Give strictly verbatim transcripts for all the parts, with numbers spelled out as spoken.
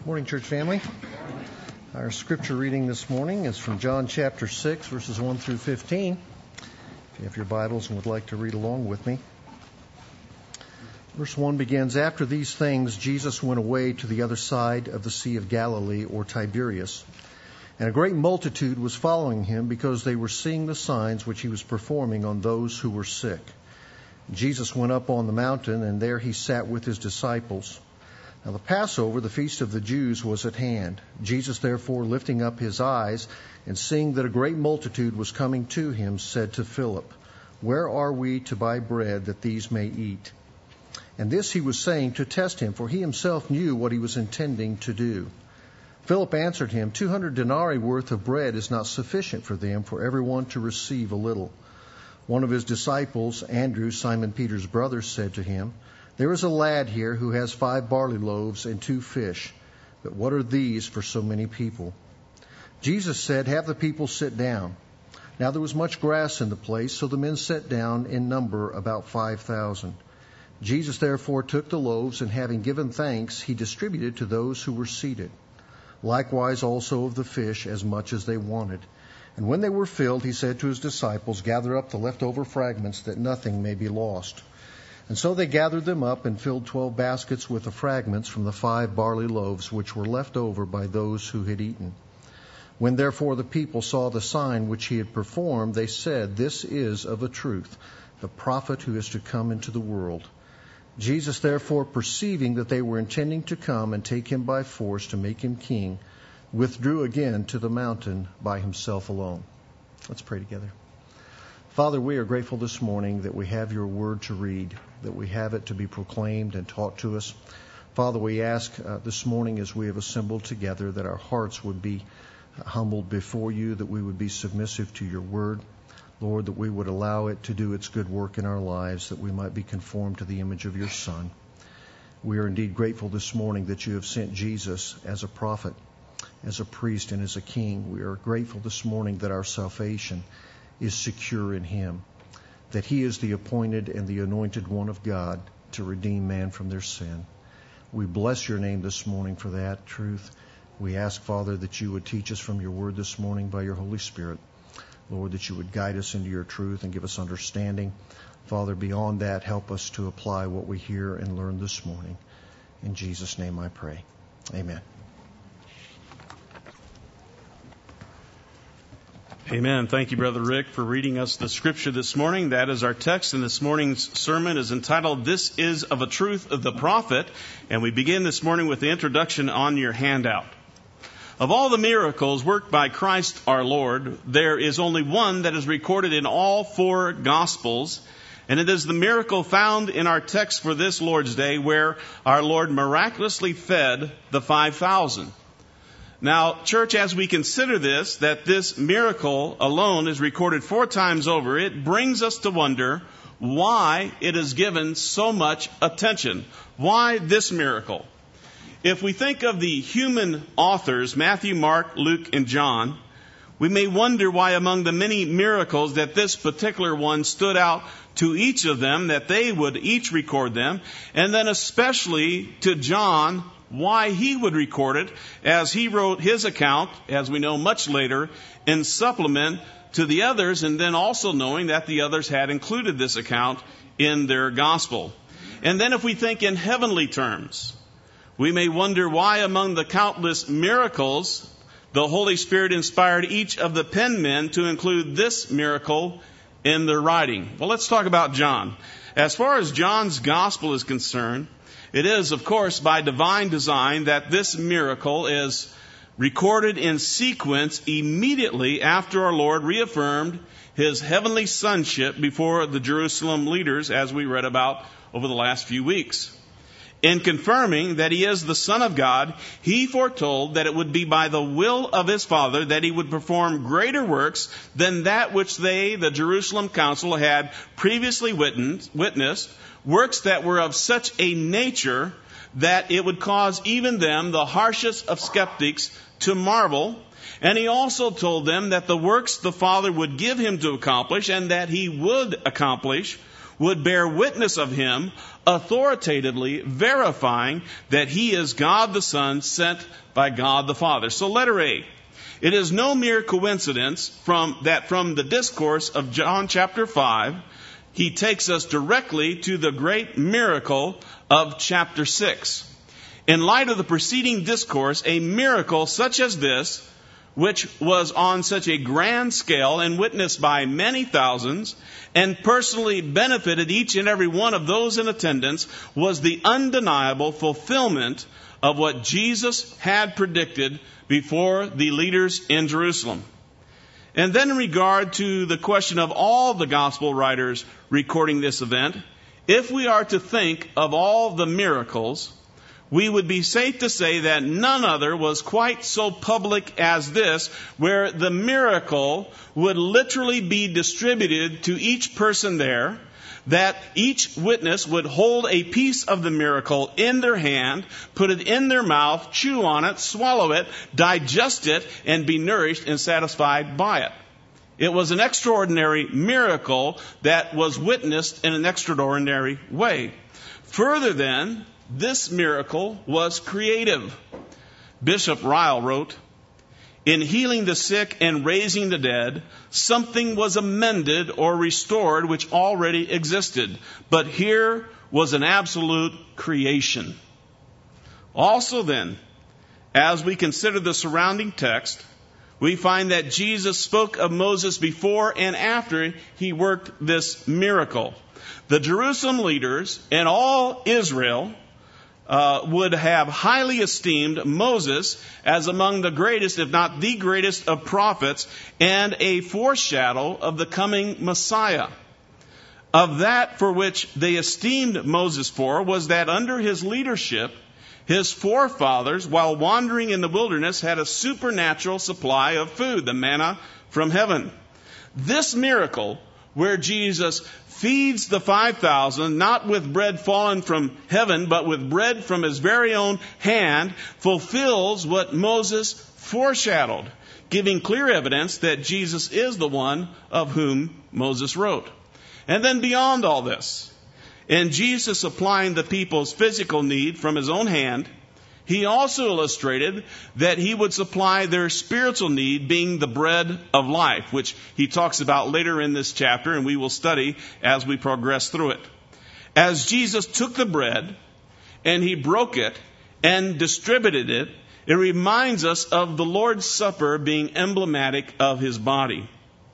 Morning, church family. Our scripture reading this morning is from John chapter six, verses one through fifteen. If you have your Bibles and would like to read along with me. Verse one begins, "After these things, Jesus went away to the other side of the Sea of Galilee, or Tiberias. And a great multitude was following him because they were seeing the signs which he was performing on those who were sick. Jesus went up on the mountain, and there he sat with his disciples. Now the Passover, the feast of the Jews, was at hand. Jesus therefore, lifting up his eyes, and seeing that a great multitude was coming to him, said to Philip, 'Where are we to buy bread that these may eat?' And this he was saying to test him, for he himself knew what he was intending to do. Philip answered him, Two hundred denarii worth of bread is not sufficient for them, for everyone to receive a little. One of his disciples, Andrew, Simon Peter's brother, said to him, 'There is a lad here who has five barley loaves and two fish, but what are these for so many people?' Jesus said, 'Have the people sit down.' Now there was much grass in the place, so the men sat down in number about five thousand. Jesus therefore took the loaves, and having given thanks, he distributed to those who were seated. Likewise also of the fish, as much as they wanted. And when they were filled, he said to his disciples, 'Gather up the leftover fragments, that nothing may be lost.' And so they gathered them up and filled twelve baskets with the fragments from the five barley loaves which were left over by those who had eaten. When therefore the people saw the sign which he had performed, they said, 'This is of a truth the prophet who is to come into the world.' Jesus therefore, perceiving that they were intending to come and take him by force to make him king, withdrew again to the mountain by himself alone." Let's pray together. Father, we are grateful this morning that we have your word to read, that we have it to be proclaimed and taught to us. Father, we ask uh, this morning as we have assembled together that our hearts would be humbled before you, that we would be submissive to your word. Lord, that we would allow it to do its good work in our lives, that we might be conformed to the image of your Son. We are indeed grateful this morning that you have sent Jesus as a prophet, as a priest, and as a king. We are grateful this morning that our salvation is secure in him, that he is the appointed and the anointed one of God to redeem man from their sin. We bless your name this morning for that truth. We ask, Father, that you would teach us from your word this morning by your Holy Spirit. Lord, that you would guide us into your truth and give us understanding. Father, beyond that, help us to apply what we hear and learn this morning. In Jesus' name I pray. Amen. Amen. Thank you, Brother Rick, for reading us the scripture this morning. That is our text, and this morning's sermon is entitled, "This is of a truth of the prophet." And we begin this morning with the introduction on your handout. Of all the miracles worked by Christ our Lord, there is only one that is recorded in all four Gospels, and it is the miracle found in our text for this Lord's Day, where our Lord miraculously fed the five thousand. Now, church, as we consider this, that this miracle alone is recorded four times over, it brings us to wonder why it is given so much attention. Why this miracle? If we think of the human authors, Matthew, Mark, Luke, and John, we may wonder why among the many miracles that this particular one stood out to each of them, that they would each record them, and then especially to John, why he would record it, as he wrote his account, as we know much later, in supplement to the others, and then also knowing that the others had included this account in their gospel. And then if we think in heavenly terms, we may wonder why among the countless miracles, the Holy Spirit inspired each of the penmen to include this miracle in their writing. Well, let's talk about John. As far as John's gospel is concerned, it is, of course, by divine design that this miracle is recorded in sequence immediately after our Lord reaffirmed his heavenly sonship before the Jerusalem leaders, as we read about over the last few weeks. In confirming that he is the Son of God, he foretold that it would be by the will of his Father that he would perform greater works than that which they, the Jerusalem council, had previously witnessed, works that were of such a nature that it would cause even them, the harshest of skeptics, to marvel. And he also told them that the works the Father would give him to accomplish, and that he would accomplish, would bear witness of him, authoritatively verifying that he is God the Son sent by God the Father. So letter A. It is no mere coincidence from that from the discourse of John chapter five, he takes us directly to the great miracle of chapter six. In light of the preceding discourse, a miracle such as this, which was on such a grand scale and witnessed by many thousands and personally benefited each and every one of those in attendance, was the undeniable fulfillment of what Jesus had predicted before the leaders in Jerusalem. And then in regard to the question of all the gospel writers recording this event, if we are to think of all the miracles, we would be safe to say that none other was quite so public as this, where the miracle would literally be distributed to each person there, that each witness would hold a piece of the miracle in their hand, put it in their mouth, chew on it, swallow it, digest it, and be nourished and satisfied by it. It was an extraordinary miracle that was witnessed in an extraordinary way. Further then, this miracle was creative. Bishop Ryle wrote, "In healing the sick and raising the dead, something was amended or restored which already existed. But here was an absolute creation." Also then, as we consider the surrounding text, we find that Jesus spoke of Moses before and after he worked this miracle. The Jerusalem leaders and all Israel Uh, would have highly esteemed Moses as among the greatest, if not the greatest, of prophets and a foreshadow of the coming Messiah. Of that for which they esteemed Moses for was that under his leadership, his forefathers, while wandering in the wilderness, had a supernatural supply of food, the manna from heaven. This miracle, where Jesus feeds the five thousand, not with bread fallen from heaven, but with bread from his very own hand, fulfills what Moses foreshadowed, giving clear evidence that Jesus is the one of whom Moses wrote. And then beyond all this, in Jesus supplying the people's physical need from his own hand, he also illustrated that he would supply their spiritual need, being the bread of life, which he talks about later in this chapter, and we will study as we progress through it. As Jesus took the bread and he broke it and distributed it, it reminds us of the Lord's Supper being emblematic of his body.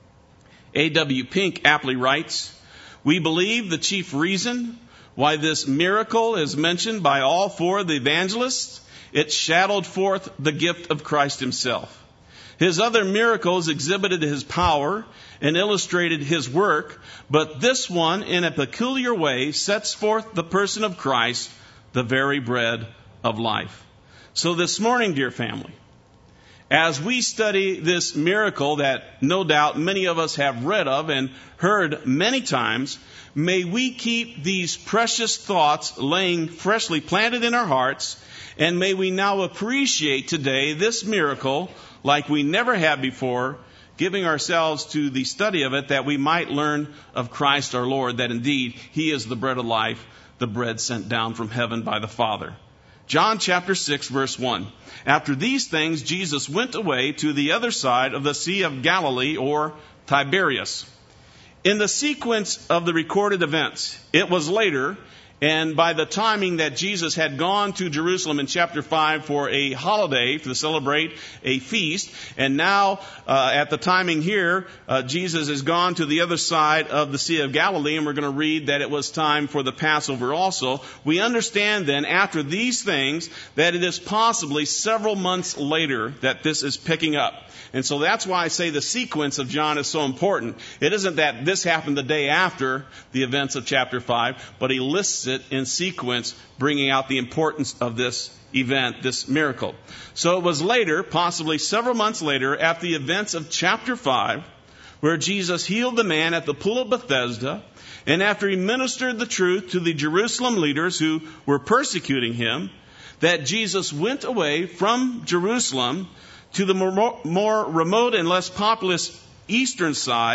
A W Pink aptly writes, "We believe the chief reason why this miracle is mentioned by all four of the evangelists, it shadowed forth the gift of Christ himself. His other miracles exhibited his power and illustrated his work, but this one, in a peculiar way, sets forth the person of Christ, the very bread of life." So this morning, dear family, as we study this miracle that no doubt many of us have read of and heard many times, may we keep these precious thoughts laying freshly planted in our hearts, and may we now appreciate today this miracle like we never have before, giving ourselves to the study of it that we might learn of Christ our Lord, that indeed he is the bread of life, the bread sent down from heaven by the Father. John chapter six, verse one. After these things, Jesus went away to the other side of the Sea of Galilee, or Tiberias. In the sequence of the recorded events, it was later, and by the timing that Jesus had gone to Jerusalem in chapter five for a holiday, to celebrate a feast, and now uh, at the timing here, uh, Jesus has gone to the other side of the Sea of Galilee, and we're going to read that it was time for the Passover also. We understand then, after these things, that it is possibly several months later that this is picking up. And so that's why I say the sequence of John is so important. It isn't that this happened the day after the events of chapter five, but he lists it in sequence, bringing out the importance of this event, this miracle. So it was later, possibly several months later, after the events of chapter five, where Jesus healed the man at the pool of Bethesda, and after he ministered the truth to the Jerusalem leaders who were persecuting him, that Jesus went away from Jerusalem to the more, more remote and less populous eastern side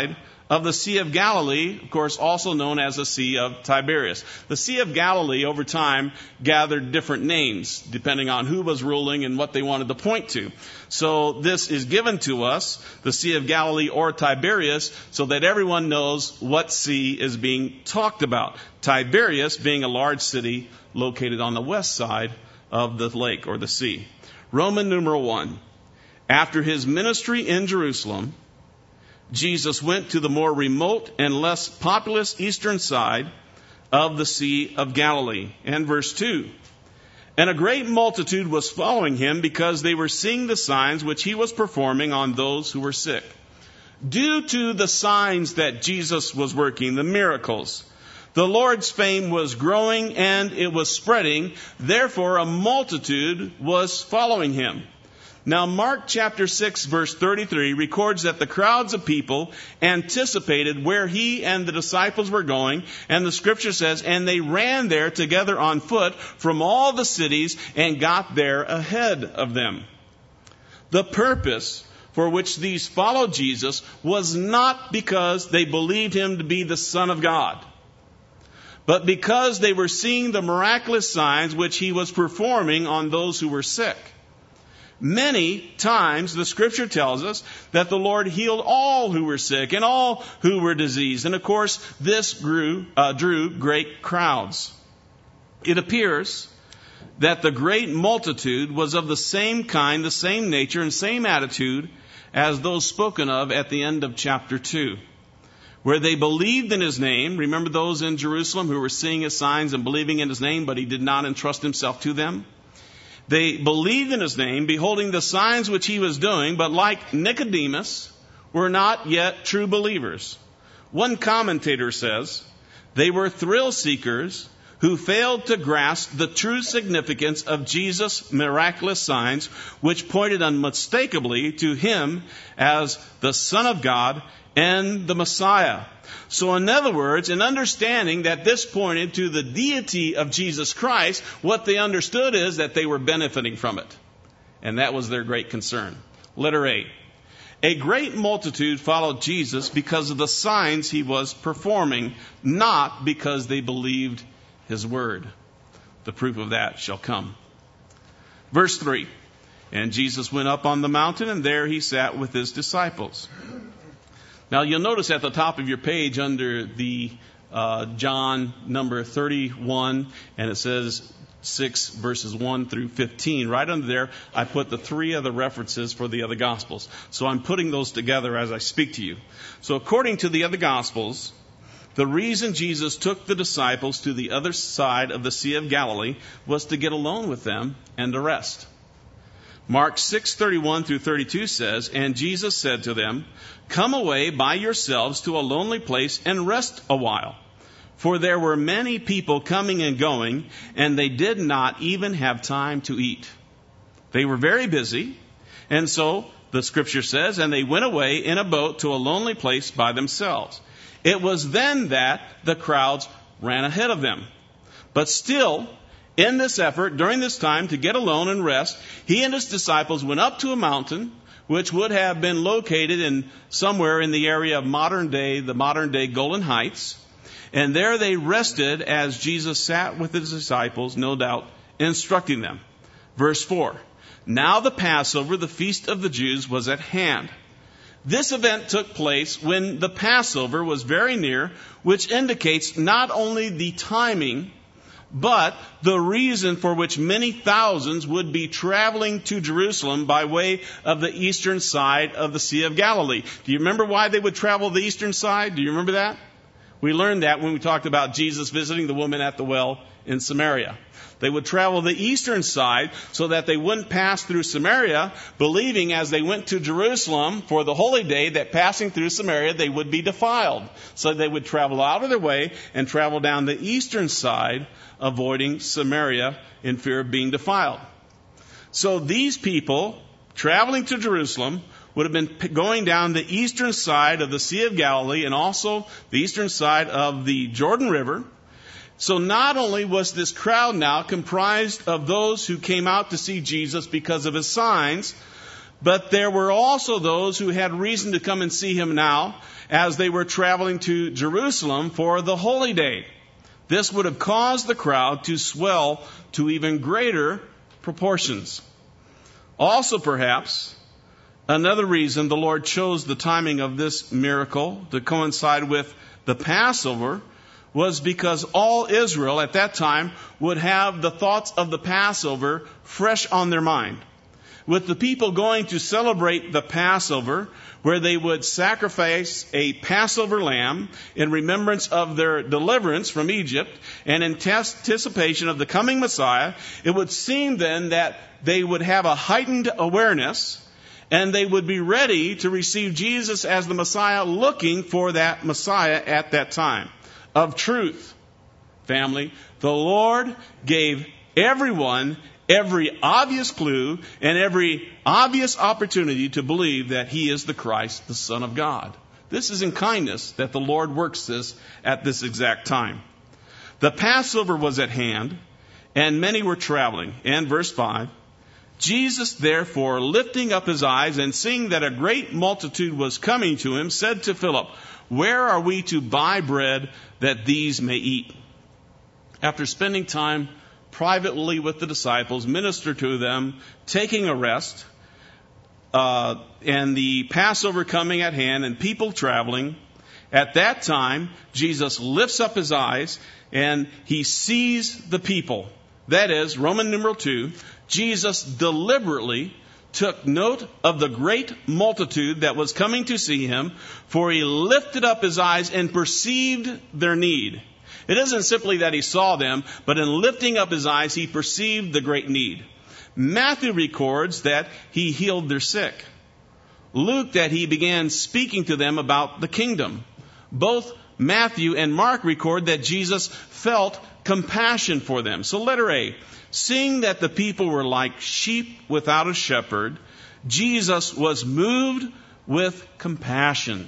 of the Sea of Galilee, of course, also known as the Sea of Tiberias. The Sea of Galilee, over time, gathered different names, depending on who was ruling and what they wanted to point to. So this is given to us, the Sea of Galilee or Tiberias, so that everyone knows what sea is being talked about. Tiberias being a large city located on the west side of the lake or the sea. Roman numeral one. After his ministry in Jerusalem, Jesus went to the more remote and less populous eastern side of the Sea of Galilee. And verse two. And a great multitude was following him because they were seeing the signs which he was performing on those who were sick. Due to the signs that Jesus was working, the miracles, the Lord's fame was growing and it was spreading. Therefore, a multitude was following him. Now, Mark chapter six, verse thirty-three records that the crowds of people anticipated where he and the disciples were going. And the scripture says, and they ran there together on foot from all the cities and got there ahead of them. The purpose for which these followed Jesus was not because they believed him to be the Son of God, but because they were seeing the miraculous signs which he was performing on those who were sick. Many times the scripture tells us that the Lord healed all who were sick and all who were diseased. And of course, this grew, uh, drew great crowds. It appears that the great multitude was of the same kind, the same nature, and same attitude as those spoken of at the end of chapter two, where they believed in his name. Remember those in Jerusalem who were seeing his signs and believing in his name, but he did not entrust himself to them? They believed in his name, beholding the signs which he was doing, but like Nicodemus, were not yet true believers. One commentator says, they were thrill seekers who failed to grasp the true significance of Jesus' miraculous signs, which pointed unmistakably to him as the Son of God and the Messiah. So in other words, in understanding that this pointed to the deity of Jesus Christ, what they understood is that they were benefiting from it. And that was their great concern. Letter A. A great multitude followed Jesus because of the signs he was performing, not because they believed his word. The proof of that shall come. Verse three. And Jesus went up on the mountain, and there he sat with his disciples. Now you'll notice at the top of your page under the uh, John number thirty-one, and it says six verses one through fifteen. Right under there, I put the three other references for the other Gospels. So I'm putting those together as I speak to you. So according to the other Gospels, the reason Jesus took the disciples to the other side of the Sea of Galilee was to get alone with them and to rest. Mark six thirty-one through thirty-two says, and Jesus said to them, come away by yourselves to a lonely place and rest a while. For there were many people coming and going, and they did not even have time to eat. They were very busy, and so the scripture says, and they went away in a boat to a lonely place by themselves. It was then that the crowds ran ahead of them. But still, in this effort, during this time to get alone and rest, he and his disciples went up to a mountain, which would have been located in somewhere in the area of modern day, the modern day Golan Heights. And there they rested as Jesus sat with his disciples, no doubt, instructing them. Verse four. Now the Passover, the feast of the Jews, was at hand. This event took place when the Passover was very near, which indicates not only the timing, but the reason for which many thousands would be traveling to Jerusalem by way of the eastern side of the Sea of Galilee. Do you remember why they would travel the eastern side? Do you remember that? We learned that when we talked about Jesus visiting the woman at the well in Samaria. They would travel the eastern side so that they wouldn't pass through Samaria, believing as they went to Jerusalem for the holy day that passing through Samaria they would be defiled. So they would travel out of their way and travel down the eastern side, avoiding Samaria in fear of being defiled. So these people traveling to Jerusalem would have been going down the eastern side of the Sea of Galilee and also the eastern side of the Jordan River. So not only was this crowd now comprised of those who came out to see Jesus because of his signs, But there were also those who had reason to come and see him now as they were traveling to Jerusalem for the holy day. This would have caused the crowd to swell to even greater proportions. Also, perhaps, another reason the Lord chose the timing of this miracle to coincide with the Passover was because all Israel at that time would have the thoughts of the Passover fresh on their mind. With the people going to celebrate the Passover, where they would sacrifice a Passover lamb in remembrance of their deliverance from Egypt and in anticipation of the coming Messiah, it would seem then that they would have a heightened awareness and they would be ready to receive Jesus as the Messiah, looking for that Messiah at that time. Of truth, family, the Lord gave everyone every obvious clue and every obvious opportunity to believe that he is the Christ, the Son of God. This is in kindness that the Lord works this at this exact time. The Passover was at hand, and many were traveling. And verse five, Jesus, therefore, lifting up his eyes and seeing that a great multitude was coming to him, said to Philip, "Where are we to buy bread that these may eat?" After spending time privately with the disciples, minister to them, taking a rest, uh, and the Passover coming at hand and people traveling, at that time, Jesus lifts up his eyes and he sees the people. That is, Roman numeral two, Jesus deliberately took note of the great multitude that was coming to see him, for he lifted up his eyes and perceived their need. It isn't simply that he saw them, but in lifting up his eyes, he perceived the great need. Matthew records that he healed their sick. Luke that he began speaking to them about the kingdom. Both Matthew and Mark record that Jesus felt compassion for them. So letter A, seeing that the people were like sheep without a shepherd, Jesus was moved with compassion.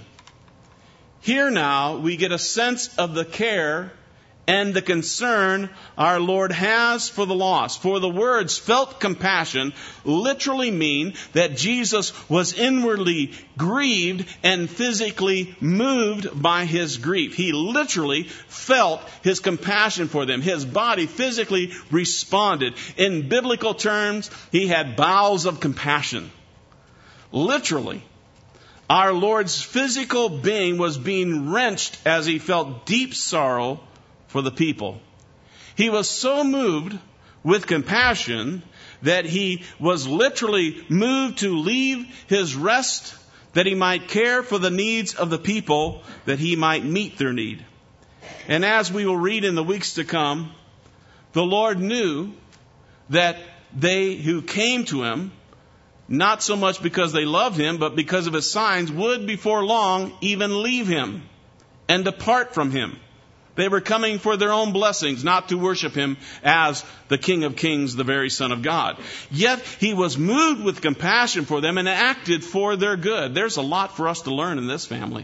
Here now we get a sense of the care and the concern our Lord has for the lost. For the words felt compassion literally mean that Jesus was inwardly grieved and physically moved by his grief. He literally felt his compassion for them. His body physically responded. In biblical terms, he had bowels of compassion. Literally, our Lord's physical being was being wrenched as he felt deep sorrow for the people. He was so moved with compassion that he was literally moved to leave his rest that he might care for the needs of the people, that he might meet their need. And as we will read in the weeks to come, the Lord knew that they who came to him, not so much because they loved him, but because of his signs, would before long even leave him and depart from him. They were coming for their own blessings, not to worship him as the King of Kings, the very Son of God. Yet he was moved with compassion for them and acted for their good. There's a lot for us to learn in this family.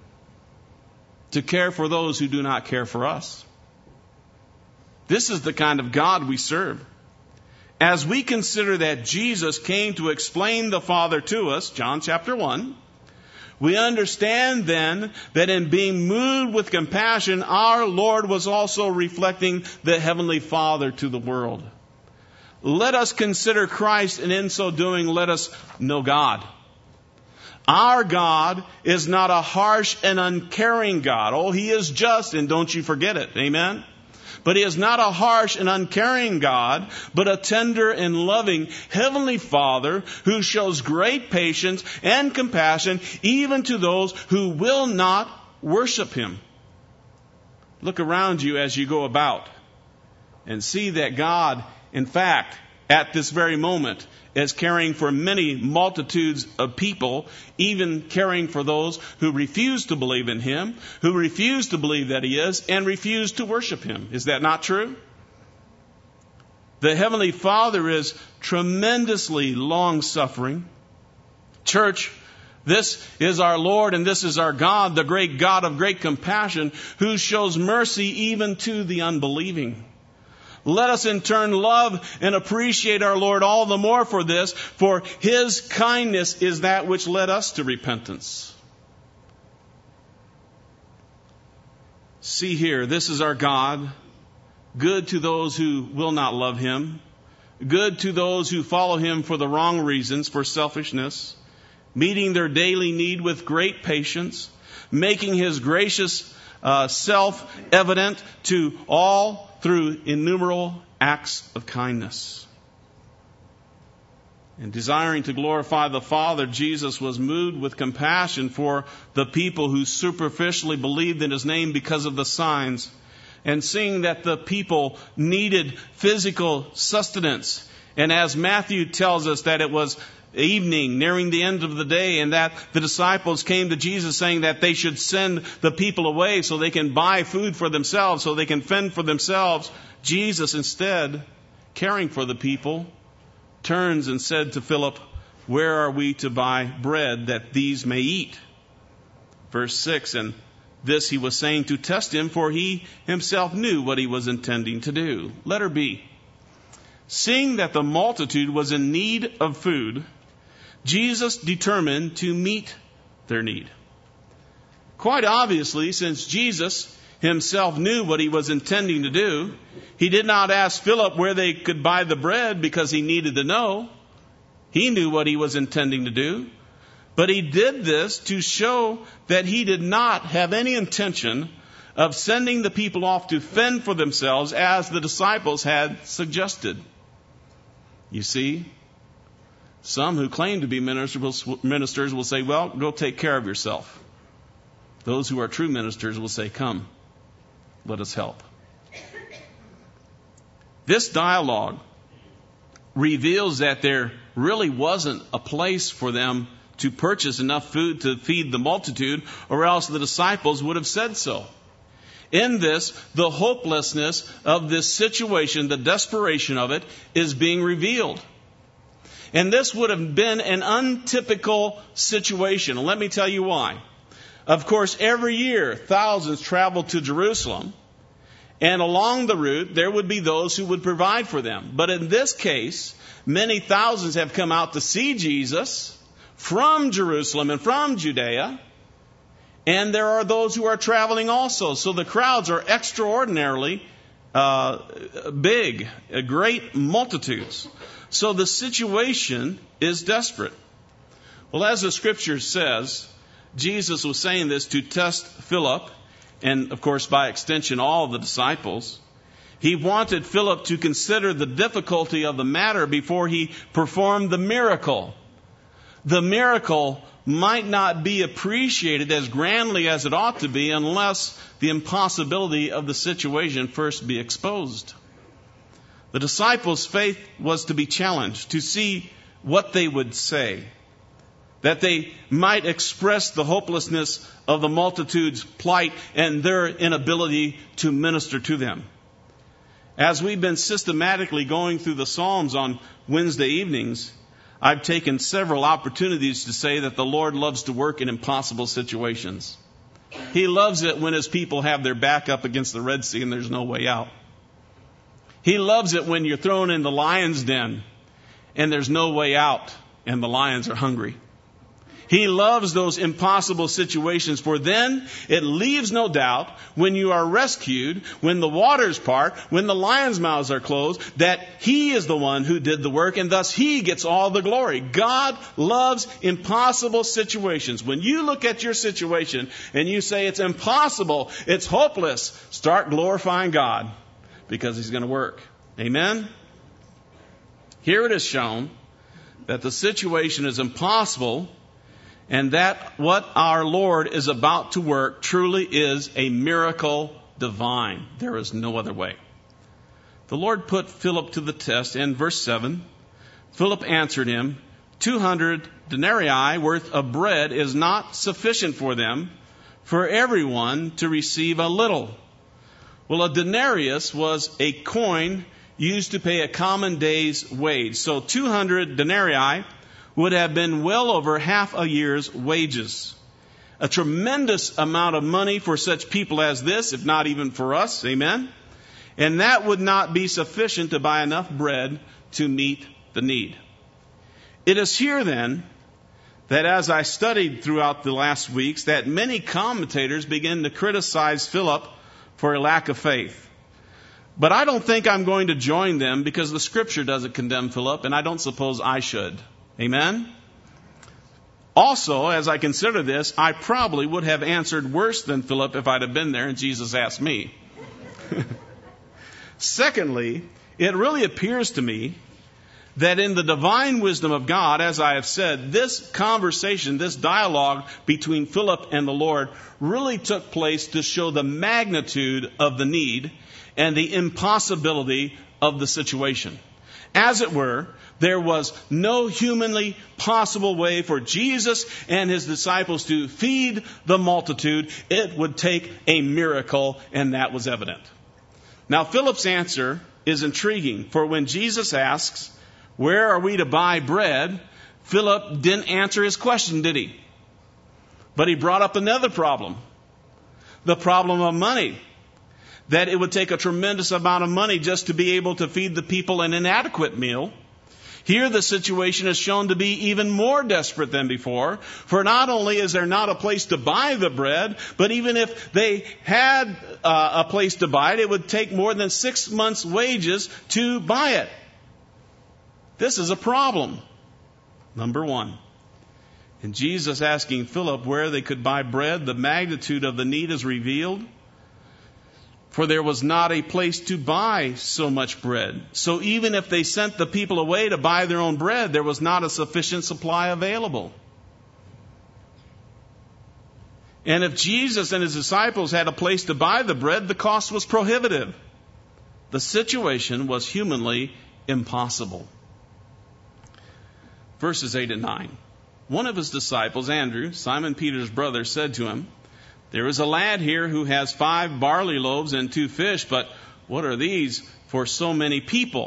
To care for those who do not care for us. This is the kind of God we serve. As we consider that Jesus came to explain the Father to us, John chapter one, we understand then that in being moved with compassion, our Lord was also reflecting the Heavenly Father to the world. Let us consider Christ, and in so doing, let us know God. Our God is not a harsh and uncaring God. Oh, he is just, and don't you forget it. Amen? But he is not a harsh and uncaring God, but a tender and loving Heavenly Father who shows great patience and compassion even to those who will not worship him. Look around you as you go about and see that God, in fact, at this very moment, is caring for many multitudes of people, even caring for those who refuse to believe in him, who refuse to believe that he is, and refuse to worship him. Is that not true? The Heavenly Father is tremendously long-suffering. Church, this is our Lord and this is our God, the great God of great compassion, who shows mercy even to the unbelieving. Let us in turn love and appreciate our Lord all the more for this, for His kindness is that which led us to repentance. See here, this is our God, good to those who will not love Him, good to those who follow Him for the wrong reasons, for selfishness, meeting their daily need with great patience, making His gracious uh, self evident to all through innumerable acts of kindness. And desiring to glorify the Father, Jesus was moved with compassion for the people who superficially believed in His name because of the signs. And seeing that the people needed physical sustenance. And as Matthew tells us that it was evening, nearing the end of the day, and that the disciples came to Jesus saying that they should send the people away so they can buy food for themselves, so they can fend for themselves. Jesus, instead, caring for the people, turns and said to Philip, "Where are we to buy bread that these may eat?" Verse six, and this he was saying to test him, for he himself knew what he was intending to do. Letter B. Seeing that the multitude was in need of food, Jesus determined to meet their need. Quite obviously, since Jesus Himself knew what He was intending to do, He did not ask Philip where they could buy the bread because He needed to know. He knew what He was intending to do. But He did this to show that He did not have any intention of sending the people off to fend for themselves as the disciples had suggested. You see, some who claim to be ministers will say, well, go take care of yourself. Those who are true ministers will say, come, let us help. This dialogue reveals that there really wasn't a place for them to purchase enough food to feed the multitude, or else the disciples would have said so. In this, the hopelessness of this situation, the desperation of it, is being revealed. And this would have been an untypical situation. And let me tell you why. Of course, every year, thousands traveled to Jerusalem. And along the route, there would be those who would provide for them. But in this case, many thousands have come out to see Jesus from Jerusalem and from Judea. And there are those who are traveling also. So the crowds are extraordinarily uh, big, great multitudes. So the situation is desperate. Well, as the Scripture says, Jesus was saying this to test Philip, and of course, by extension, all the disciples. He wanted Philip to consider the difficulty of the matter before he performed the miracle. The miracle might not be appreciated as grandly as it ought to be unless the impossibility of the situation first be exposed. The disciples' faith was to be challenged, to see what they would say, that they might express the hopelessness of the multitude's plight and their inability to minister to them. As we've been systematically going through the Psalms on Wednesday evenings, I've taken several opportunities to say that the Lord loves to work in impossible situations. He loves it when His people have their back up against the Red Sea and there's no way out. He loves it when you're thrown in the lion's den and there's no way out and the lions are hungry. He loves those impossible situations, for then it leaves no doubt when you are rescued, when the waters part, when the lions' mouths are closed, that He is the one who did the work, and thus He gets all the glory. God loves impossible situations. When you look at your situation and you say it's impossible, it's hopeless, start glorifying God, because He's going to work. Amen? Here it is shown that the situation is impossible, and that what our Lord is about to work truly is a miracle divine. There is no other way. The Lord put Philip to the test. In verse seven, Philip answered him, two hundred denarii worth of bread is not sufficient for them, for everyone to receive a little. Well, a denarius was a coin used to pay a common day's wage. So two hundred denarii would have been well over half a year's wages. A tremendous amount of money for such people as this, if not even for us. Amen? and that would not be sufficient to buy enough bread to meet the need. It is here then that as I studied throughout the last weeks, that many commentators begin to criticize Philip for a lack of faith. But I don't think I'm going to join them because the Scripture doesn't condemn Philip, and I don't suppose I should. Amen? Also, as I consider this, I probably would have answered worse than Philip if I'd have been there and Jesus asked me. Secondly, it really appears to me that in the divine wisdom of God, as I have said, this conversation, this dialogue between Philip and the Lord really took place to show the magnitude of the need and the impossibility of the situation. As it were, there was no humanly possible way for Jesus and his disciples to feed the multitude. It would take a miracle, and that was evident. Now, Philip's answer is intriguing, for when Jesus asks, "Where are we to buy bread?" Philip didn't answer his question, did he? But he brought up another problem, the problem of money. That it would take a tremendous amount of money just to be able to feed the people an inadequate meal. Here the situation is shown to be even more desperate than before, for not only is there not a place to buy the bread, but even if they had uh, a place to buy it, it would take more than six months' wages to buy it. This is a problem. Number one. And Jesus asking Philip where they could buy bread, the magnitude of the need is revealed. For there was not a place to buy so much bread. So even if they sent the people away to buy their own bread, there was not a sufficient supply available. And if Jesus and his disciples had a place to buy the bread, the cost was prohibitive. The situation was humanly impossible. Verses eight and nine. One of his disciples, Andrew, Simon Peter's brother, said to him, "There is a lad here who has five barley loaves and two fish, but what are these for so many people?"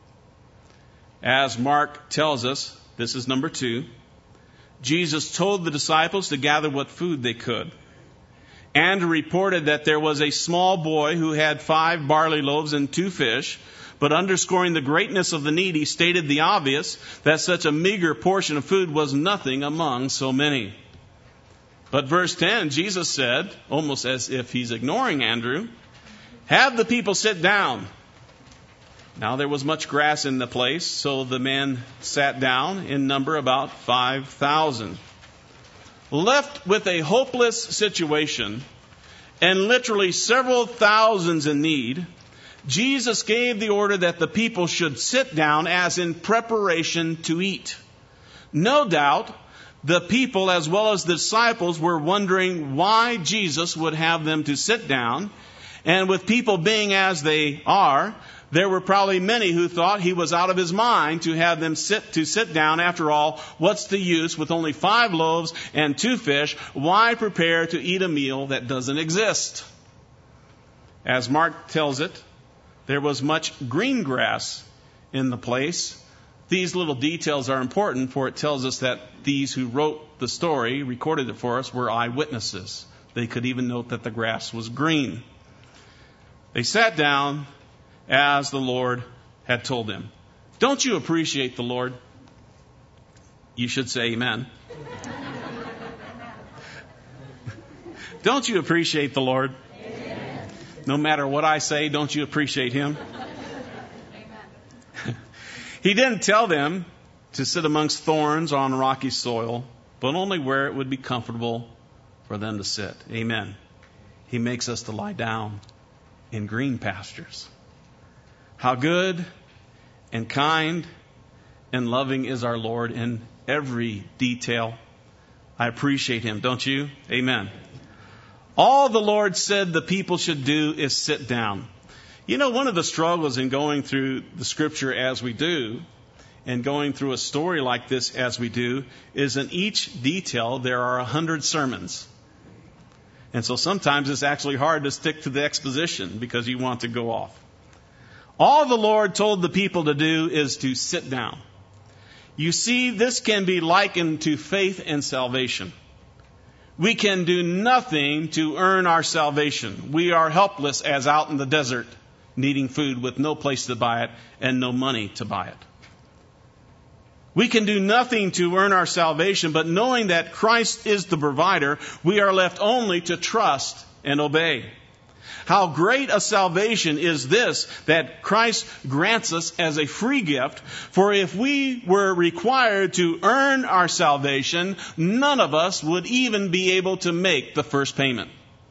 As Mark tells us, this is number two, Jesus told the disciples to gather what food they could. Andrew reported that there was a small boy who had five barley loaves and two fish, but underscoring the greatness of the need, he stated the obvious, that such a meager portion of food was nothing among so many. But verse ten, Jesus said, almost as if he's ignoring Andrew, "Have the people sit down." Now there was much grass in the place, so the men sat down, in number about five thousand. Left with a hopeless situation and literally several thousands in need, Jesus gave the order that the people should sit down as in preparation to eat. No doubt, the people as well as the disciples were wondering why Jesus would have them to sit down. And with people being as they are, there were probably many who thought he was out of his mind to have them sit to sit down. After all, what's the use with only five loaves and two fish? Why prepare to eat a meal that doesn't exist? As Mark tells it, there was much green grass in the place. These little details are important, for it tells us that these who wrote the story, recorded it for us, were eyewitnesses. They could even note that the grass was green. They sat down as the Lord had told them. Don't you appreciate the Lord? You should say amen. Don't you appreciate the Lord? Amen. No matter what I say, don't you appreciate him? He didn't tell them to sit amongst thorns on rocky soil, but only where it would be comfortable for them to sit. Amen. He makes us to lie down in green pastures. How good and kind and loving is our Lord in every detail. I appreciate him, don't you? Amen. All the Lord said the people should do is sit down. You know, one of the struggles in going through the scripture as we do, and going through a story like this as we do, is in each detail there are a hundred sermons. And so sometimes it's actually hard to stick to the exposition because you want to go off. All the Lord told the people to do is to sit down. You see, this can be likened to faith and salvation. We can do nothing to earn our salvation. We are helpless as out in the desert. needing food with no place to buy it and no money to buy it. We can do nothing to earn our salvation, but knowing that Christ is the provider, we are left only to trust and obey. How great a salvation is this that Christ grants us as a free gift. For if we were required to earn our salvation, none of us would even be able to make the first payment.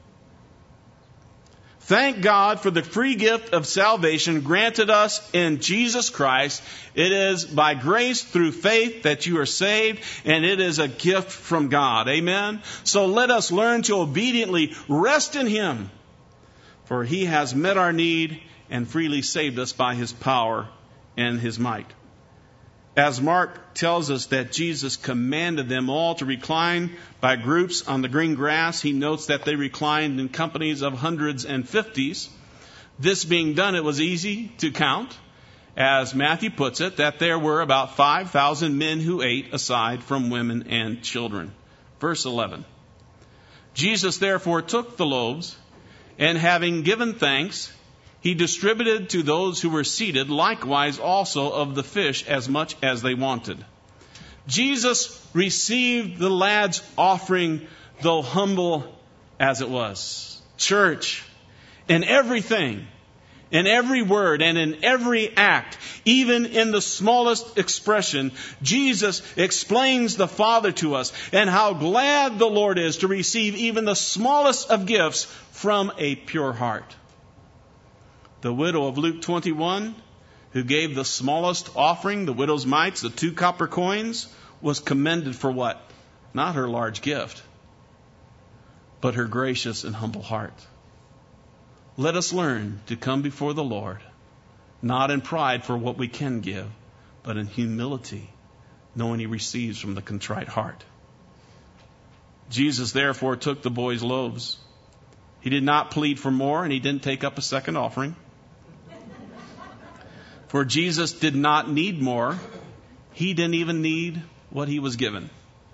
Thank God for the free gift of salvation granted us in Jesus Christ. It is by grace through faith that you are saved, and it is a gift from God. Amen? So let us learn to obediently rest in Him, for He has met our need and freely saved us by His power and His might. As Mark tells us that Jesus commanded them all to recline by groups on the green grass, he notes that they reclined in companies of hundreds and fifties. This being done, it was easy to count, as Matthew puts it, that there were about five thousand men who ate, aside from women and children. Verse eleven. Jesus therefore took the loaves, and having given thanks, He distributed to those who were seated, likewise also of the fish, as much as they wanted. Jesus received the lad's offering, though humble as it was. Church, in everything, in every word, and in every act, even in the smallest expression, Jesus explains the Father to us and how glad the Lord is to receive even the smallest of gifts from a pure heart. The widow of Luke twenty-one, who gave the smallest offering, the widow's mites, the two copper coins, was commended for what? Not her large gift, but her gracious and humble heart. Let us learn to come before the Lord, not in pride for what we can give, but in humility, knowing He receives from the contrite heart. Jesus therefore took the boy's loaves. He did not plead for more, and He didn't take up a second offering. For Jesus did not need more. He didn't even need what He was given.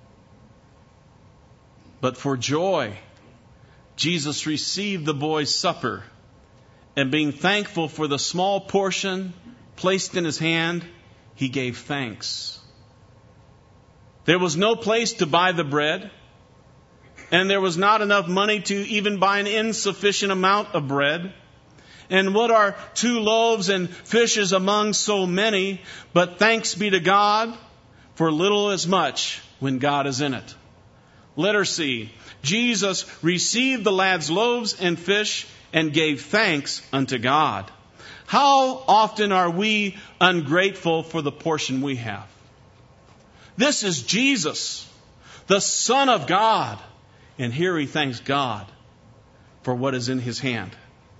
But for joy, Jesus received the boy's supper, and being thankful for the small portion placed in His hand, He gave thanks. There was no place to buy the bread, and there was not enough money to even buy an insufficient amount of bread. And what are two loaves and fishes among so many? But thanks be to God, for little is much when God is in it. Letter C. Jesus received the lad's loaves and fish and gave thanks unto God. How often are we ungrateful for the portion we have? This is Jesus, the Son of God. And here He thanks God for what is in His hand.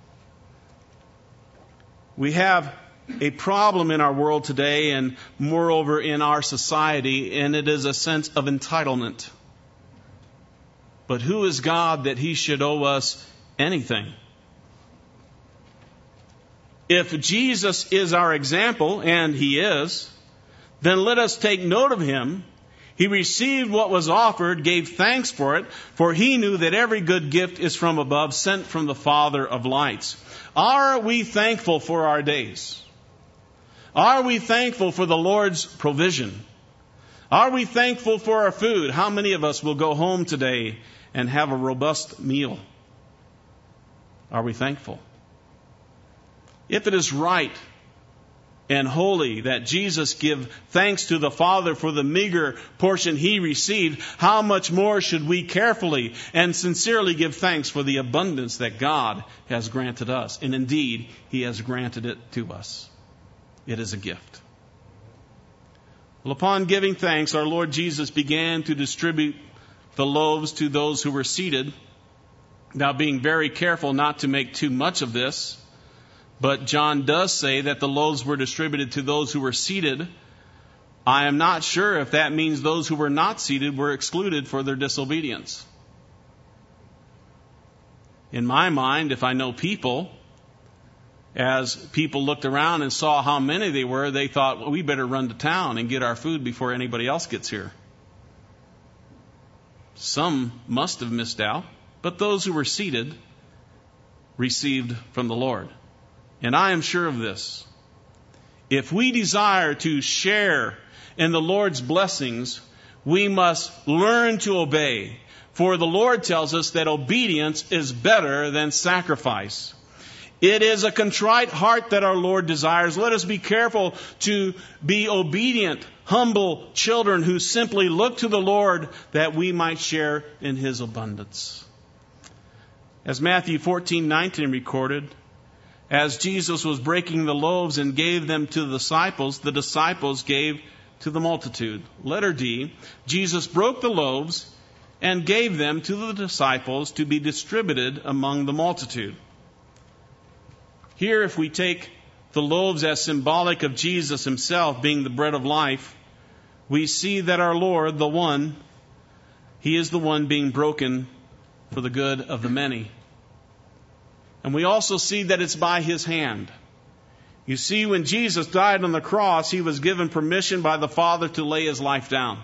We have a problem in our world today, and moreover in our society, and it is a sense of entitlement. But who is God that He should owe us anything? If Jesus is our example, and He is, then let us take note of Him. He received what was offered, gave thanks for it, for He knew that every good gift is from above, sent from the Father of lights. Are we thankful for our days? Are we thankful for the Lord's provision? Are we thankful for our food? How many of us will go home today and have a robust meal? Are we thankful? If it is right and holy that Jesus give thanks to the Father for the meager portion He received, how much more should we carefully and sincerely give thanks for the abundance that God has granted us? And indeed, He has granted it to us. It is a gift. Well, upon giving thanks, our Lord Jesus began to distribute the loaves to those who were seated. Now, being very careful not to make too much of this, but John does say that the loaves were distributed to those who were seated. I am not sure if that means those who were not seated were excluded for their disobedience. In my mind, if I know people, as people looked around and saw how many they were, they thought, well, we better run to town and get our food before anybody else gets here. Some must have missed out, but those who were seated received from the Lord. And I am sure of this. If we desire to share in the Lord's blessings, we must learn to obey. For the Lord tells us that obedience is better than sacrifice. It is a contrite heart that our Lord desires. Let us be careful to be obedient, humble children who simply look to the Lord that we might share in His abundance. As Matthew fourteen nineteen recorded, as Jesus was breaking the loaves and gave them to the disciples, the disciples gave to the multitude. Letter D, Jesus broke the loaves and gave them to the disciples to be distributed among the multitude. Here, if we take the loaves as symbolic of Jesus Himself being the bread of life, we see that our Lord, the one, He is the one being broken for the good of the many. And we also see that it's by His hand. You see, when Jesus died on the cross, He was given permission by the Father to lay His life down.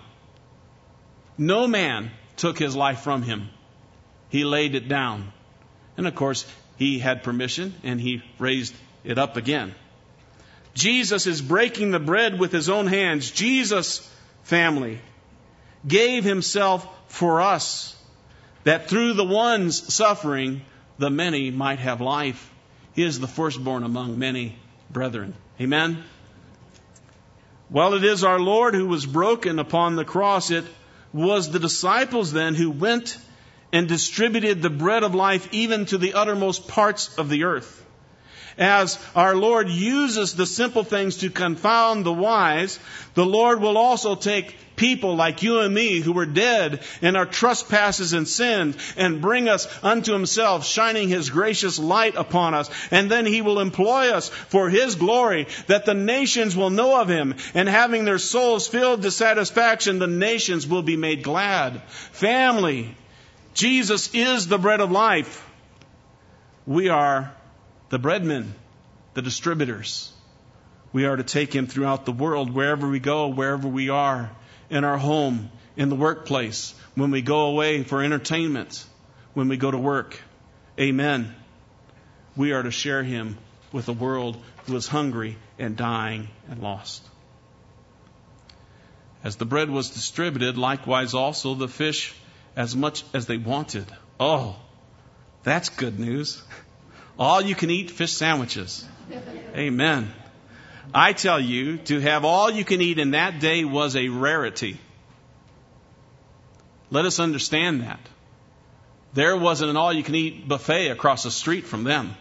No man took His life from Him. He laid it down. And of course, He had permission and He raised it up again. Jesus is breaking the bread with His own hands. Jesus, family, gave Himself for us, that through the one's suffering, the many might have life. He is the firstborn among many brethren. Amen? While it is our Lord who was broken upon the cross, it was the disciples then who went and distributed the bread of life even to the uttermost parts of the earth. As our Lord uses the simple things to confound the wise, the Lord will also take people like you and me who were dead in our trespasses and sins and bring us unto Himself, shining His gracious light upon us. And then He will employ us for His glory, that the nations will know of Him. And having their souls filled to satisfaction, the nations will be made glad. Family, Jesus is the bread of life. We are the breadmen, the distributors. We are to take Him throughout the world, wherever we go, wherever we are, in our home, in the workplace, when we go away for entertainment, when we go to work. Amen. We are to share Him with a world who is hungry and dying and lost. As the bread was distributed, likewise also the fish, as much as they wanted. Oh, that's good news. All you can eat fish sandwiches. Amen. I tell you, to have all you can eat in that day was a rarity. Let us understand that. There wasn't an all-you-can-eat buffet across the street from them.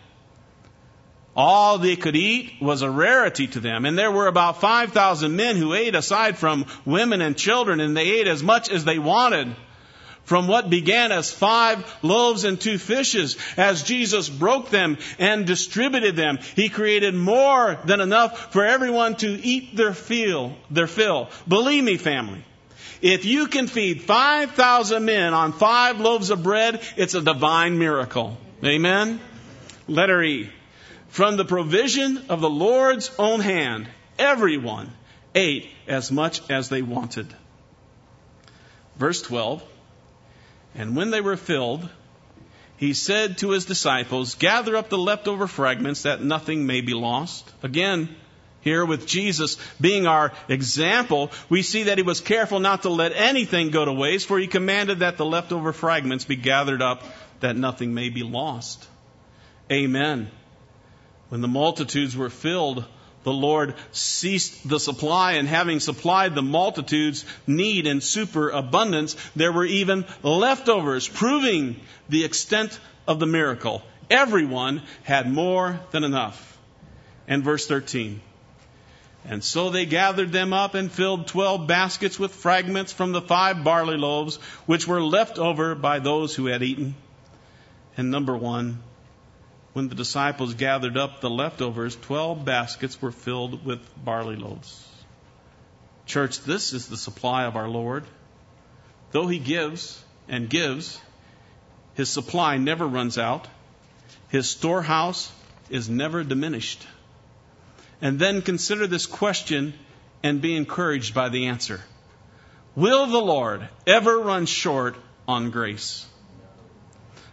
All they could eat was a rarity to them. And there were about five thousand men who ate aside from women and children, and they ate as much as they wanted. From what began as five loaves and two fishes, as Jesus broke them and distributed them, He created more than enough for everyone to eat their fill, their fill. Believe me, family, if you can feed five thousand men on five loaves of bread, it's a divine miracle. Amen? Letter E. From the provision of the Lord's own hand, everyone ate as much as they wanted. Verse twelve. And when they were filled, He said to His disciples, gather up the leftover fragments that nothing may be lost. Again, here with Jesus being our example, we see that He was careful not to let anything go to waste, for He commanded that the leftover fragments be gathered up, that nothing may be lost. Amen. When the multitudes were filled, the Lord ceased the supply, and having supplied the multitude's need in superabundance, there were even leftovers, proving the extent of the miracle. Everyone had more than enough. And verse thirteen. And so they gathered them up and filled twelve baskets with fragments from the five barley loaves, which were left over by those who had eaten. And number one, when the disciples gathered up the leftovers, twelve baskets were filled with barley loaves. Church, this is the supply of our Lord. Though He gives and gives, His supply never runs out. His storehouse is never diminished. And then consider this question and be encouraged by the answer. Will the Lord ever run short on grace?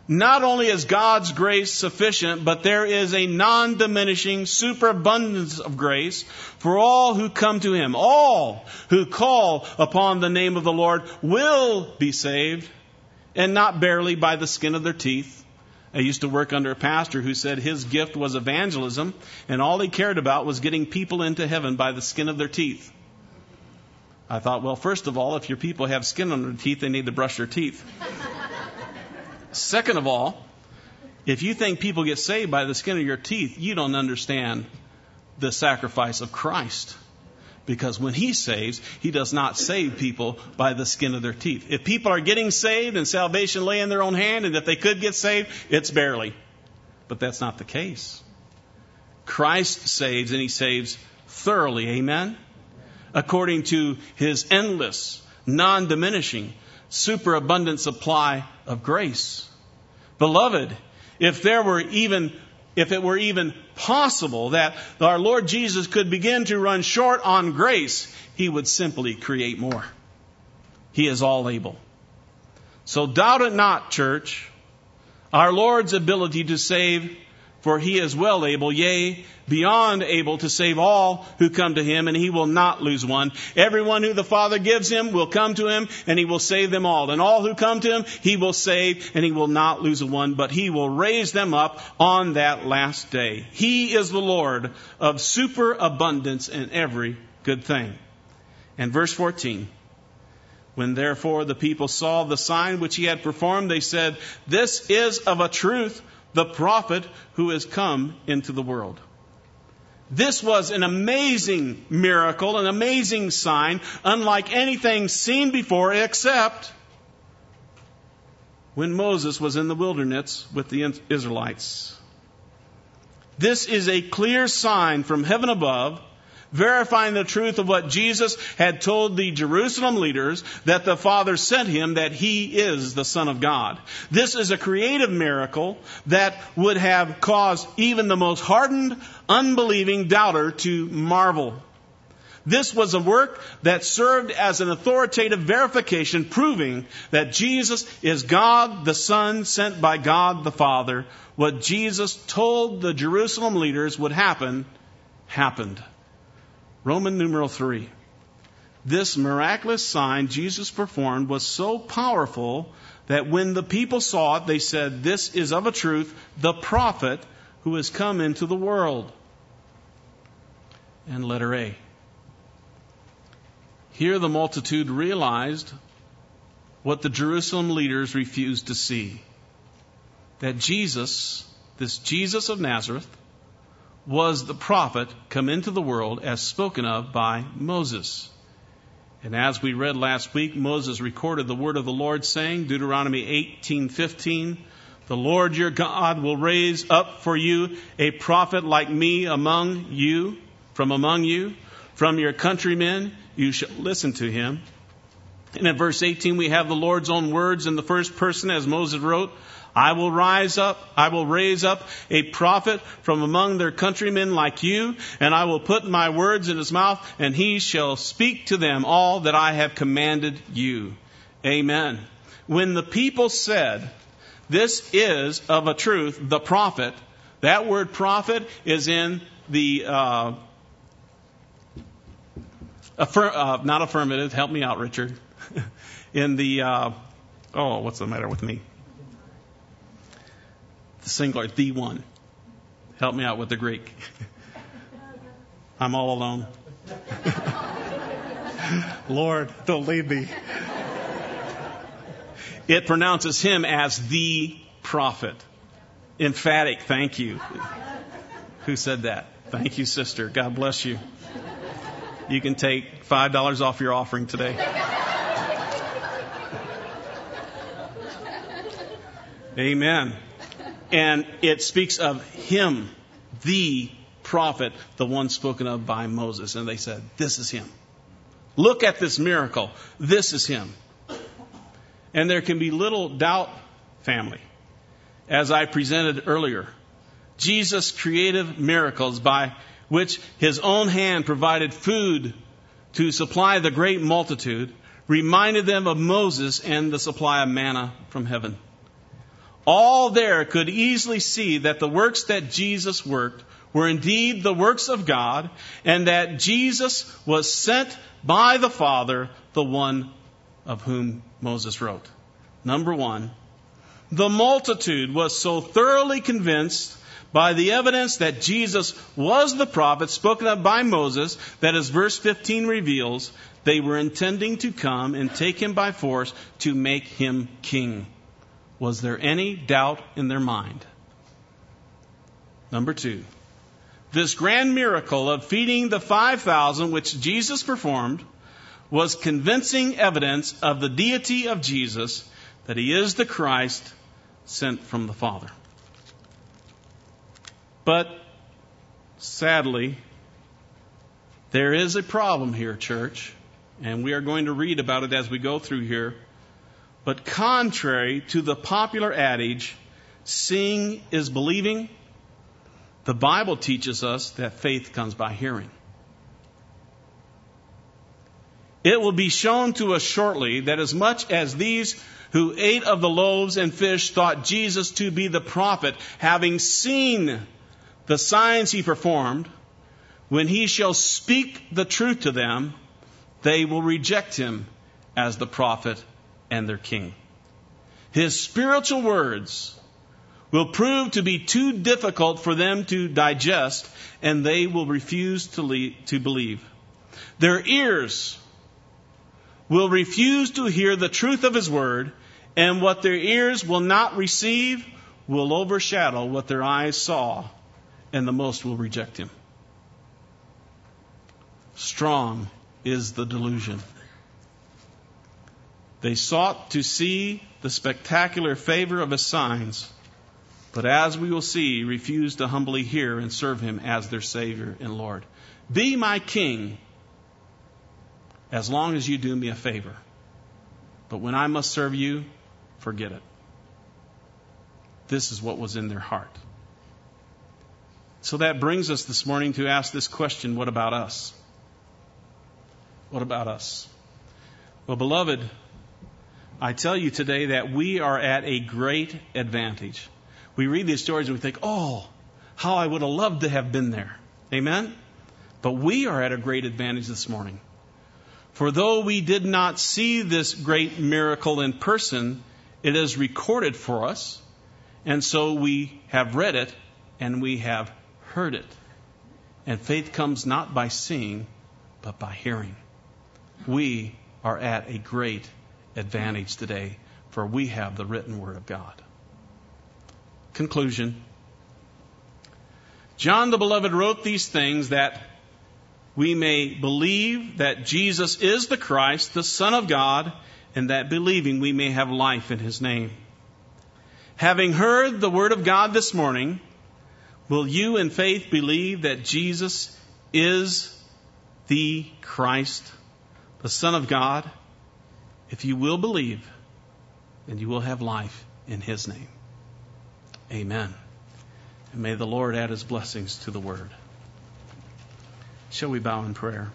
Not only is God's grace sufficient, but there is a non-diminishing superabundance of grace for all who come to Him. All who call upon the name of the Lord will be saved, and not barely by the skin of their teeth. I used to work under a pastor who said his gift was evangelism, and all he cared about was getting people into heaven by the skin of their teeth. I thought, well, first of all, if your people have skin on their teeth, they need to brush their teeth. Second of all, if you think people get saved by the skin of your teeth, you don't understand the sacrifice of Christ. Because when He saves, He does not save people by the skin of their teeth. If people are getting saved and salvation lay in their own hand, and if they could get saved, it's barely. But that's not the case. Christ saves, and He saves thoroughly. Amen? According to His endless, non-diminishing, superabundant supply of grace. Beloved, if there were even If it were even possible that our Lord Jesus could begin to run short on grace, He would simply create more. He is all able. So doubt it not, church, our Lord's ability to save, for He is well able, yea, beyond able to save all who come to Him, and He will not lose one. Everyone who the Father gives Him will come to Him, and He will save them all. And all who come to Him, He will save, and He will not lose a one, but He will raise them up on that last day. He is the Lord of superabundance in every good thing. And verse fourteen, when therefore the people saw the sign which He had performed, they said, "This is of a truth the prophet who has come into the world." This was an amazing miracle, an amazing sign, unlike anything seen before, except when Moses was in the wilderness with the Israelites. This is a clear sign from heaven above, verifying the truth of what Jesus had told the Jerusalem leaders, that the Father sent Him, that He is the Son of God. This is a creative miracle that would have caused even the most hardened, unbelieving doubter to marvel. This was a work that served as an authoritative verification, proving that Jesus is God the Son, sent by God the Father. What Jesus told the Jerusalem leaders would happen, happened. Roman numeral three. This miraculous sign Jesus performed was so powerful that when the people saw it, they said, "This is of a truth the prophet who has come into the world." And letter A. Here the multitude realized what the Jerusalem leaders refused to see. That Jesus, this Jesus of Nazareth, was the prophet come into the world as spoken of by Moses. And as we read last week, Moses recorded the word of the Lord, saying, Deuteronomy eighteen fifteen, "The Lord your God will raise up for you a prophet like me among you, from among you, from your countrymen, you shall listen to him." And in verse eighteen, we have the Lord's own words in the first person, as Moses wrote, I will rise up, I will raise up a prophet from among their countrymen like you, and I will put my words in his mouth, and he shall speak to them all that I have commanded you. Amen. When the people said, "This is of a truth the prophet," that word prophet is in the, uh, affirm, uh not affirmative, help me out, Richard. in the, uh, oh, what's the matter with me? The singular, the one. Help me out with the Greek. I'm all alone. Lord, don't leave me. It pronounces him as the prophet. Emphatic, thank you. Who said that? Thank you, sister. God bless you. You can take five dollars off your offering today. Amen. And it speaks of him, the prophet, the one spoken of by Moses. And they said, this is him. Look at this miracle. This is him. And there can be little doubt, family, as I presented earlier. Jesus' creative miracles by which his own hand provided food to supply the great multitude reminded them of Moses and the supply of manna from heaven. all there could easily see that the works that Jesus worked were indeed the works of God, and that Jesus was sent by the Father, the one of whom Moses wrote. Number one, the multitude was so thoroughly convinced by the evidence that Jesus was the prophet spoken of by Moses that, as verse fifteen reveals, they were intending to come and take him by force to make him king. Was there any doubt in their mind? Number two, this grand miracle of feeding the five thousand, which Jesus performed, was convincing evidence of the deity of Jesus, that he is the Christ sent from the Father. But sadly, there is a problem here, church, and we are going to read about it as we go through here. But contrary to the popular adage, seeing is believing, the Bible teaches us that faith comes by hearing. It will be shown to us shortly that as much as these who ate of the loaves and fish thought Jesus to be the prophet, having seen the signs he performed, when he shall speak the truth to them, they will reject him as the prophet and their king. His spiritual words will prove to be too difficult for them to digest, and they will refuse to, le- to believe. Their ears will refuse to hear the truth of his word, and what their ears will not receive will overshadow what their eyes saw, and the most will reject him. Strong is the delusion. They sought to see the spectacular favor of his signs, but as we will see, refused to humbly hear and serve him as their Savior and Lord. Be my king as long as you do me a favor. But when I must serve you, forget it. This is what was in their heart. So that brings us this morning to ask this question, what about us? What about us? Well, beloved, I tell you today that we are at a great advantage. We read these stories and we think, oh, how I would have loved to have been there. Amen? But we are at a great advantage this morning. For though we did not see this great miracle in person, it is recorded for us. And so we have read it and we have heard it. And faith comes not by seeing, but by hearing. We are at a great advantage today, for we have the written word of God. Conclusion. John the Beloved wrote these things that we may believe that Jesus is the Christ, the Son of God, and that believing we may have life in his name. Having heard the word of God this morning, will you in faith believe that Jesus is the Christ, the Son of God? If you will believe, then you will have life in his name. Amen. And may the Lord add his blessings to the word. Shall we bow in prayer?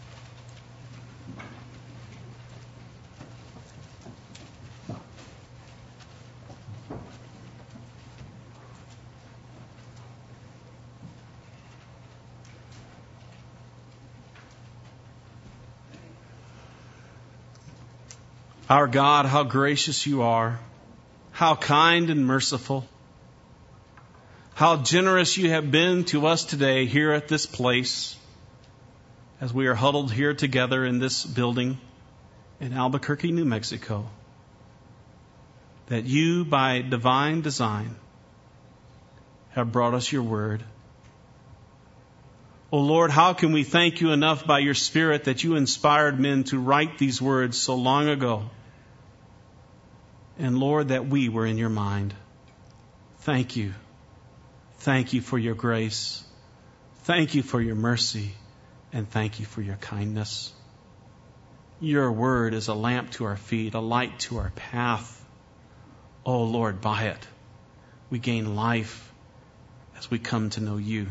Our God, how gracious you are, how kind and merciful, how generous you have been to us today here at this place as we are huddled here together in this building in Albuquerque, New Mexico, that you, by divine design, have brought us your word. Oh Lord, how can we thank you enough by your Spirit that you inspired men to write these words so long ago? And Lord, that we were in your mind. Thank you. Thank you for your grace. Thank you for your mercy. And thank you for your kindness. Your word is a lamp to our feet, a light to our path. Oh Lord, by it, we gain life as we come to know you.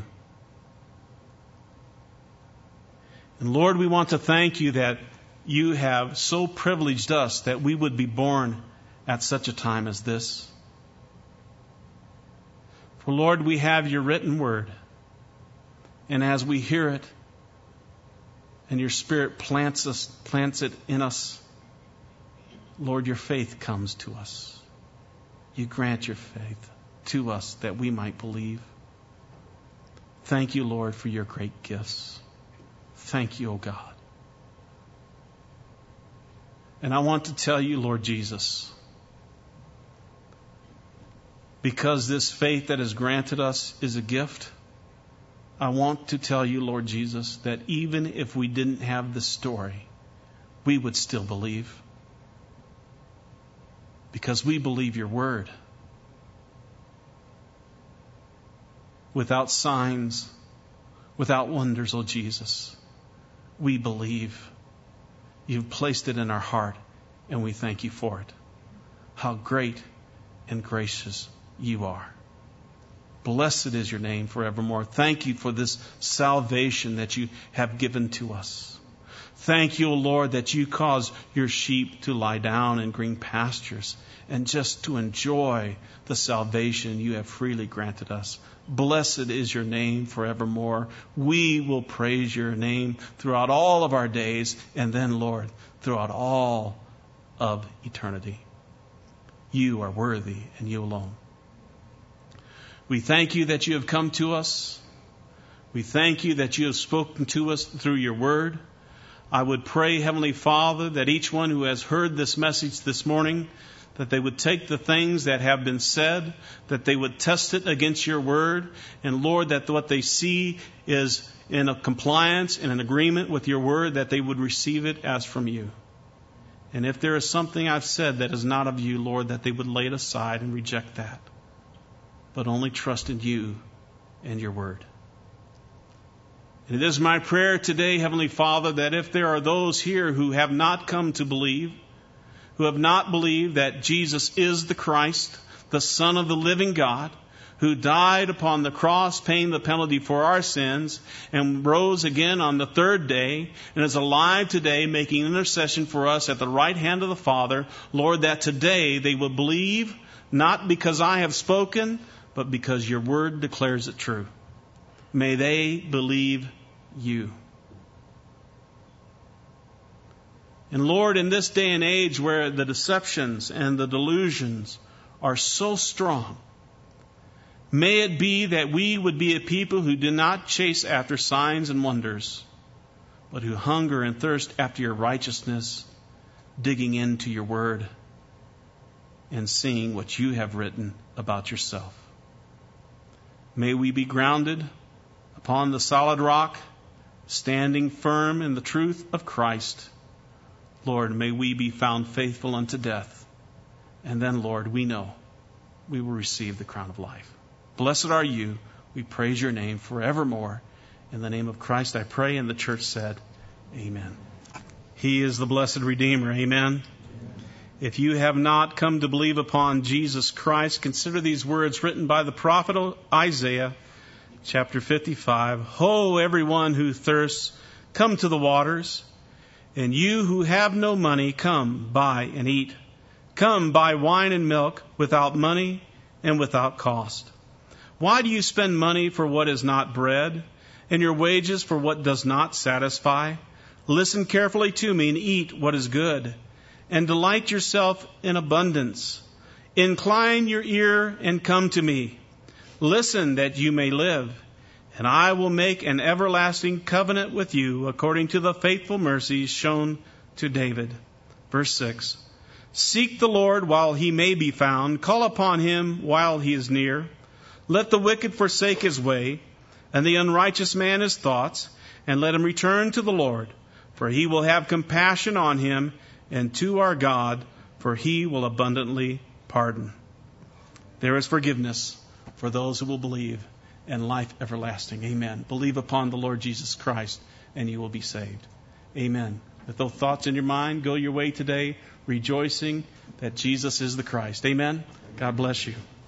And Lord, we want to thank you that you have so privileged us that we would be born at such a time as this. For Lord, we have your written word. And as we hear it, and your Spirit plants us, plants it in us, Lord, your faith comes to us. You grant your faith to us that we might believe. Thank you, Lord, for your great gifts. Thank you, O God. And I want to tell you, Lord Jesus, because this faith that is granted us is a gift, I want to tell you, Lord Jesus, that even if we didn't have the story, we would still believe. Because we believe your word. Without signs, without wonders, O Jesus, we believe. You've placed it in our heart, and we thank you for it. How great and gracious you are. Blessed is your name forevermore. Thank you for this salvation that you have given to us. Thank you, O Lord, that you cause your sheep to lie down in green pastures and just to enjoy the salvation you have freely granted us. Blessed is your name forevermore. We will praise your name throughout all of our days, and then, Lord, throughout all of eternity. You are worthy, and you alone. We thank you that you have come to us. We thank you that you have spoken to us through your word. I would pray, Heavenly Father, that each one who has heard this message this morning, that they would take the things that have been said, that they would test it against your word, and Lord, that what they see is in a compliance and an agreement with your word, that they would receive it as from you. And if there is something I've said that is not of you, Lord, that they would lay it aside and reject that, but only trust in you and your word. And it is my prayer today, Heavenly Father, that if there are those here who have not come to believe, who have not believed that Jesus is the Christ, the Son of the living God, who died upon the cross, paying the penalty for our sins, and rose again on the third day, and is alive today, making intercession for us at the right hand of the Father, Lord, that today they will believe, not because I have spoken, but because your word declares it true. May they believe you. And Lord, in this day and age where the deceptions and the delusions are so strong, may it be that we would be a people who do not chase after signs and wonders, but who hunger and thirst after your righteousness, digging into your word and seeing what you have written about yourself. May we be grounded upon the solid rock, standing firm in the truth of Christ. Lord, may we be found faithful unto death. And then, Lord, we know we will receive the crown of life. Blessed are you. We praise your name forevermore. In the name of Christ I pray, and the church said, amen. He is the blessed Redeemer. Amen. If you have not come to believe upon Jesus Christ, consider these words written by the prophet Isaiah, chapter fifty-five. Ho, everyone who thirsts, come to the waters. And you who have no money, come, buy and eat. Come, buy wine and milk without money and without cost. Why do you spend money for what is not bread, and your wages for what does not satisfy? Listen carefully to me and eat what is good, and delight yourself in abundance. Incline your ear and come to me. Listen that you may live, and I will make an everlasting covenant with you according to the faithful mercies shown to David. Verse six. Seek the Lord while he may be found. Call upon him while he is near. Let the wicked forsake his way, and the unrighteous man his thoughts, and let him return to the Lord, for he will have compassion on him, and to our God, for he will abundantly pardon. There is forgiveness for those who will believe, and life everlasting. Amen. Believe upon the Lord Jesus Christ, and you will be saved. Amen. With those thoughts in your mind, go your way today, rejoicing that Jesus is the Christ. Amen. God bless you.